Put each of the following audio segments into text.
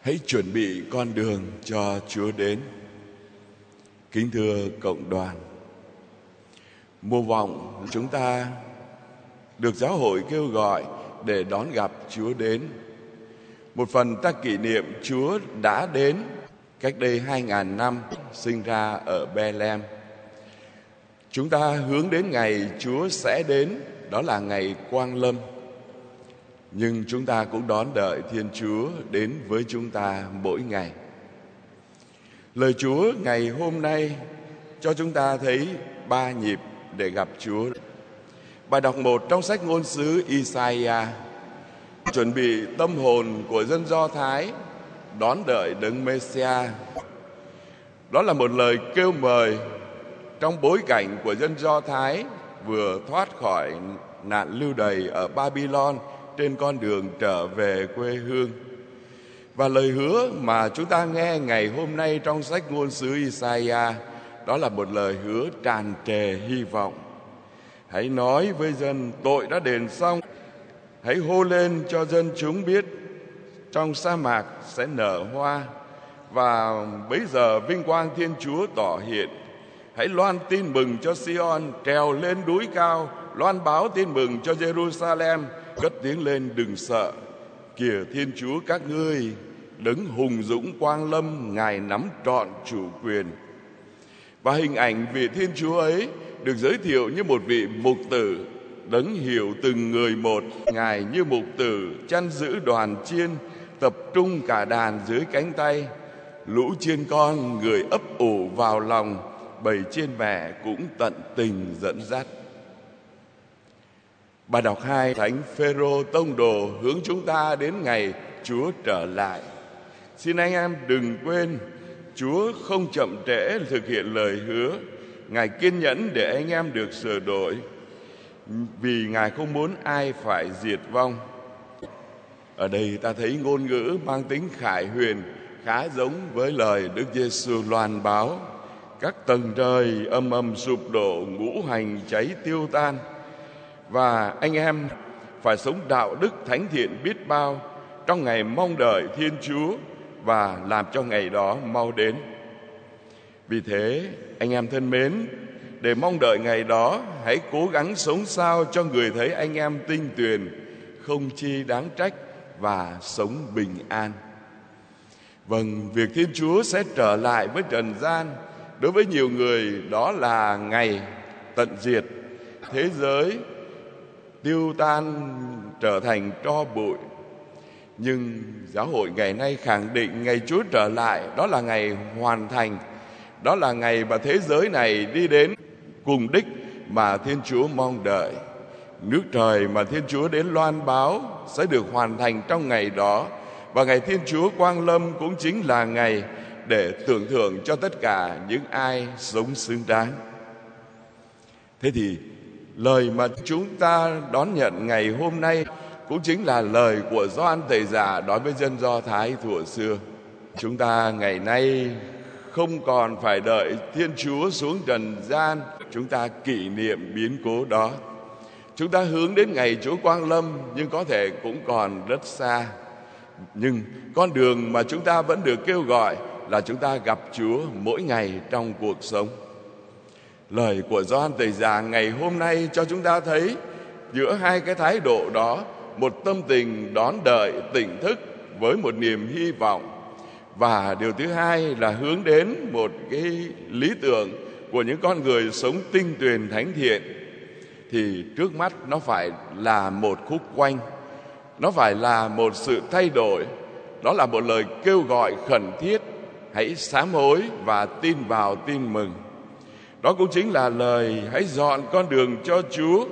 Hãy chuẩn bị con đường cho Chúa đến. Kính thưa cộng đoàn, mùa vọng chúng ta được giáo hội kêu gọi để đón gặp Chúa đến. Một phần ta kỷ niệm Chúa đã đến cách đây 2000 năm sinh ra ở Bethlehem. Chúng ta hướng đến ngày Chúa sẽ đến, đó là ngày Quang Lâm. Nhưng chúng ta cũng đón đợi Thiên Chúa đến với chúng ta mỗi ngày. Lời Chúa ngày hôm nay cho chúng ta thấy 3 nhịp để gặp Chúa. Bài đọc 1 trong sách ngôn sứ Isaiah chuẩn bị tâm hồn của dân Do Thái đón đợi Đấng Messiah. Đó là một lời kêu mời trong bối cảnh của dân Do Thái vừa thoát khỏi nạn lưu đày ở Babylon trên con đường trở về quê hương. Và lời hứa mà chúng ta nghe ngày hôm nay trong sách ngôn sứ Isaiah, đó là một lời hứa tràn trề hy vọng. Hãy nói với dân tội đã đền xong. Hãy hô lên cho dân chúng biết trong sa mạc sẽ nở hoa, và bấy giờ vinh quang Thiên Chúa tỏ hiện. Hãy loan tin mừng cho Sion, trèo lên núi cao, loan báo tin mừng cho Jerusalem, cất tiếng lên đừng sợ. Kìa Thiên Chúa các ngươi, Đấng hùng dũng quang lâm, Ngài nắm trọn chủ quyền. Và hình ảnh vị Thiên Chúa ấy được giới thiệu như một vị mục tử, Đấng hiểu từng người một. Ngài như mục tử chăn giữ đoàn chiên, tập trung cả đàn dưới cánh tay. Lũ chiên con người ấp ủ vào lòng, bầy chiên mẹ cũng tận tình dẫn dắt. Bài đọc 2, Thánh Phêrô tông đồ hướng chúng ta đến ngày Chúa trở lại. Xin anh em đừng quên, Chúa không chậm trễ thực hiện lời hứa. Ngài kiên nhẫn để anh em được sửa đổi, vì Ngài không muốn ai phải diệt vong. Ở đây ta thấy ngôn ngữ mang tính khải huyền, khá giống với lời Đức Giêsu loan báo. Các tầng trời âm ầm sụp đổ, ngũ hành cháy tiêu tan. Và anh em phải sống đạo đức thánh thiện biết bao trong ngày mong đợi Thiên Chúa, và làm cho ngày đó mau đến. Vì thế, anh em thân mến, để mong đợi ngày đó, hãy cố gắng sống sao cho người thấy anh em tinh tuyền, không chi đáng trách, và sống bình an. Vâng, việc Thiên Chúa sẽ trở lại với trần gian, đối với nhiều người đó là ngày tận diệt, thế giới tiêu tan trở thành tro bụi. Nhưng giáo hội ngày nay khẳng định ngày Chúa trở lại đó là ngày hoàn thành, đó là ngày mà thế giới này đi đến cùng đích mà Thiên Chúa mong đợi. Nước trời mà Thiên Chúa đến loan báo sẽ được hoàn thành trong ngày đó, và ngày Thiên Chúa quang lâm cũng chính là ngày để tưởng thưởng cho tất cả những ai sống xứng đáng. Thế thì lời mà chúng ta đón nhận ngày hôm nay cũng chính là lời của Gioan Tẩy Giả đối với dân Do Thái thuở xưa. Chúng ta ngày nay không còn phải đợi Thiên Chúa xuống trần gian, chúng ta kỷ niệm biến cố đó. Chúng ta hướng đến ngày Chúa quang lâm, nhưng có thể cũng còn rất xa. Nhưng con đường mà chúng ta vẫn được kêu gọi là chúng ta gặp Chúa mỗi ngày trong cuộc sống. Lời của Gioan Tẩy Giả ngày hôm nay cho chúng ta thấy giữa hai cái thái độ đó, một tâm tình đón đợi tỉnh thức với một niềm hy vọng, và điều thứ hai là hướng đến một cái lý tưởng của những con người sống tinh tuyền thánh thiện. Thì trước mắt nó phải là một khúc quanh, nó phải là một sự thay đổi, đó là một lời kêu gọi khẩn thiết: hãy sám hối và tin vào tin mừng. Đó cũng chính là lời hãy dọn con đường cho Chúa.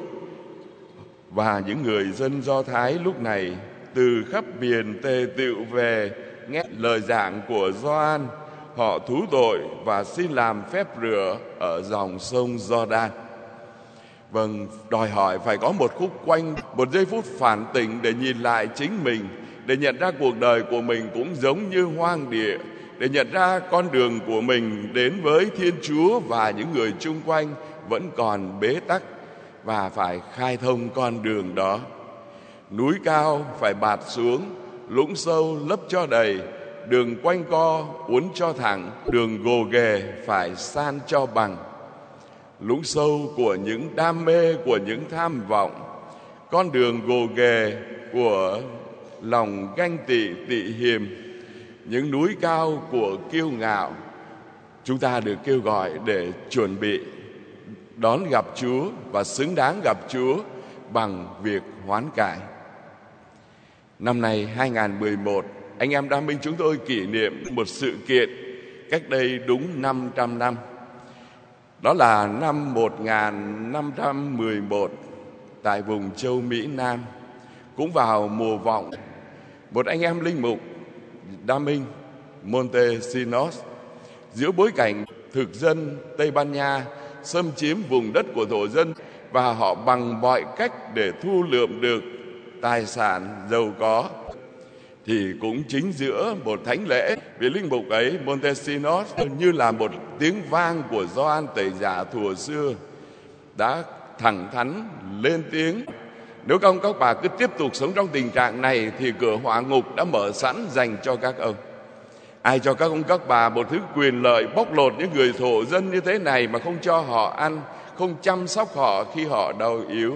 Và những người dân Do Thái lúc này từ khắp miền tề tựu về nghe lời giảng của Gioan, họ thú tội và xin làm phép rửa ở dòng sông Giođan. Vâng, đòi hỏi phải có một khúc quanh, một giây phút phản tỉnh để nhìn lại chính mình, để nhận ra cuộc đời của mình cũng giống như hoang địa, để nhận ra con đường của mình đến với Thiên Chúa và những người chung quanh vẫn còn bế tắc, và phải khai thông con đường đó. Núi cao phải bạt xuống, lũng sâu lấp cho đầy, đường quanh co uốn cho thẳng, đường gồ ghề phải san cho bằng. Lũng sâu của những đam mê, của những tham vọng, con đường gồ ghề của lòng ganh tị, tị hiềm, những núi cao của kiêu ngạo. Chúng ta được kêu gọi để chuẩn bị đón gặp Chúa và xứng đáng gặp Chúa bằng việc hoán cải. Năm nay 2011, anh em Đam Minh chúng tôi kỷ niệm một sự kiện cách đây đúng 500 năm. Đó là năm 1511 tại vùng châu Mỹ Nam, cũng vào mùa vọng, một anh em linh mục Đam Minh Montesinos, giữa bối cảnh thực dân Tây Ban Nha xâm chiếm vùng đất của thổ dân và họ bằng mọi cách để thu lượm được tài sản giàu có, thì cũng chính giữa một thánh lễ, vị linh mục ấy Montesinos như là một tiếng vang của Gioan Tẩy Giả thuở xưa đã thẳng thắn lên tiếng: nếu các ông các bà cứ tiếp tục sống trong tình trạng này thì cửa hỏa ngục đã mở sẵn dành cho các ông. Ai cho các ông các bà một thứ quyền lợi bóc lột những người thổ dân như thế này mà không cho họ ăn, không chăm sóc họ khi họ đau yếu?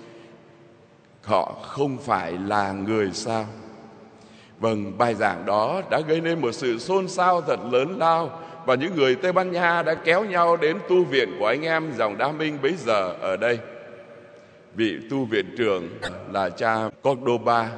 Họ không phải là người sao? Vâng, bài giảng đó đã gây nên một sự xôn xao thật lớn lao, và những người Tây Ban Nha đã kéo nhau đến tu viện của anh em dòng Đam Minh bấy giờ ở đây. Vị tu viện trưởng là cha Cordoba.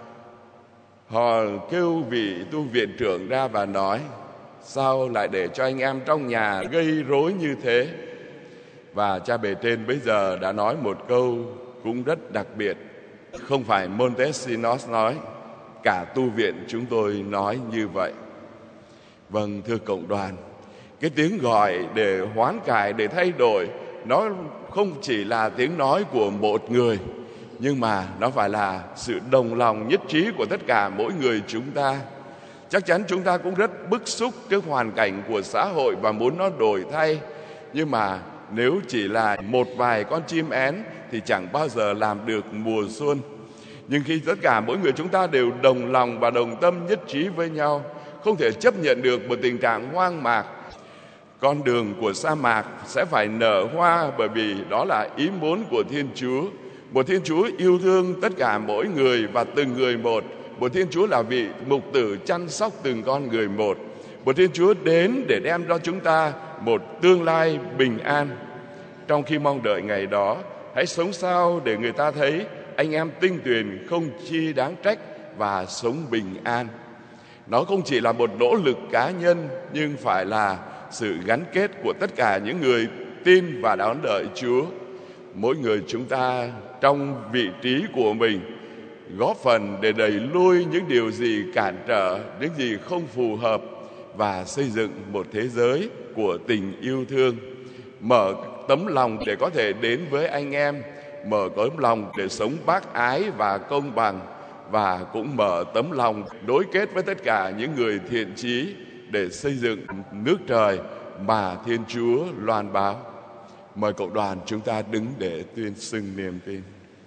Họ kêu vị tu viện trưởng ra và nói: sao lại để cho anh em trong nhà gây rối như thế? Và cha bề trên bấy giờ đã nói một câu cũng rất đặc biệt. Không phải Montesinos nói, cả tu viện chúng tôi nói như vậy. Vâng, thưa cộng đoàn, cái tiếng gọi để hoán cải, để thay đổi, nó không chỉ là tiếng nói của một người, nhưng mà nó phải là sự đồng lòng nhất trí của tất cả mỗi người chúng ta. Chắc chắn chúng ta cũng rất bức xúc trước hoàn cảnh của xã hội và muốn nó đổi thay. Nhưng mà nếu chỉ là một vài con chim én thì chẳng bao giờ làm được mùa xuân. Nhưng khi tất cả mỗi người chúng ta đều đồng lòng và đồng tâm nhất trí với nhau, không thể chấp nhận được một tình trạng hoang mạc. Con đường của sa mạc sẽ phải nở hoa, bởi vì đó là ý muốn của Thiên Chúa. Một Thiên Chúa yêu thương tất cả mỗi người và từng người một. Một Thiên Chúa là vị mục tử chăm sóc từng con người một. Một Thiên Chúa đến để đem cho chúng ta một tương lai bình an. Trong khi mong đợi ngày đó, hãy sống sao để người ta thấy anh em tinh tuyền không chi đáng trách và sống bình an. Nó không chỉ là một nỗ lực cá nhân, nhưng phải là sự gắn kết của tất cả những người tin và đón đợi Chúa. Mỗi người chúng ta trong vị trí của mình góp phần để đẩy lui những điều gì cản trở, những gì không phù hợp, và xây dựng một thế giới của tình yêu thương. Mở tấm lòng để có thể đến với anh em, mở tấm lòng để sống bác ái và công bằng, và cũng mở tấm lòng đối kết với tất cả những người thiện chí để xây dựng nước trời mà Thiên Chúa loan báo. Mời cộng đoàn chúng ta đứng để tuyên xưng niềm tin.